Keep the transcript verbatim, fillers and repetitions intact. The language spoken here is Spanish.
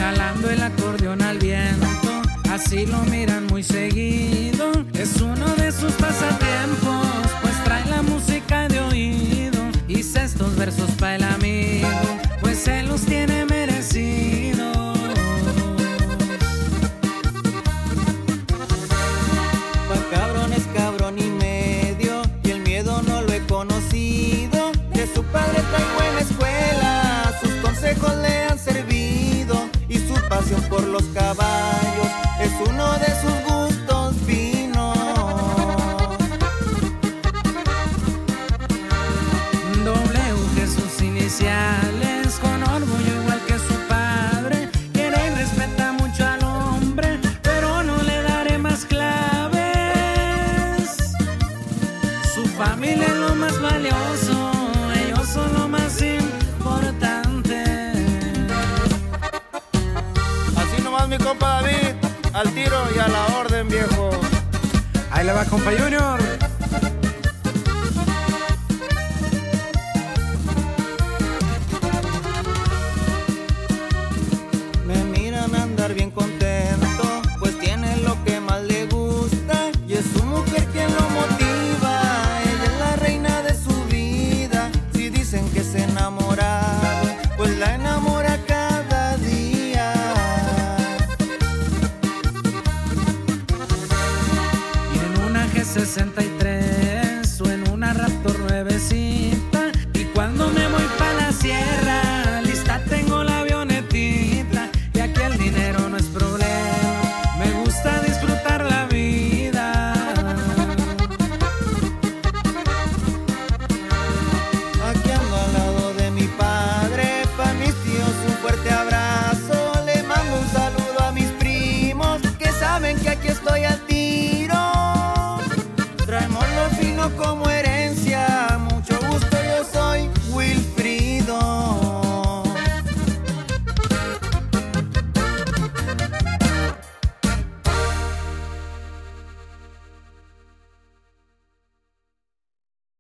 jalando el acordeón al viento, así lo miran muy seguido. Es uno de sus pasatiempos, pues trae la música de oído. Hice estos versos pa' el amigo, pues él los tiene merecidos. Pa' cabrón es cabrón y medio, y el miedo no lo he conocido. De su padre trae buena escuela, sus consejos le han servido, y su pasión por los caballos es uno de sus gustos finos. W que sus iniciales, con orgullo igual que su padre, quiere y respeta mucho al hombre, pero no le daré más claves. Su familia es lo más valioso, ellos son lo más importante. Así nomás mi compa David, al tiro y a la orden, viejo. Ahí le va, compa Junior. Me miran andar bien contento, pues tiene lo que más le gusta, y es su mujer quien lo motiva. Ella es la reina de su vida. Si dicen que es enamorado, pues la enamora cada día. Y en una G sesenta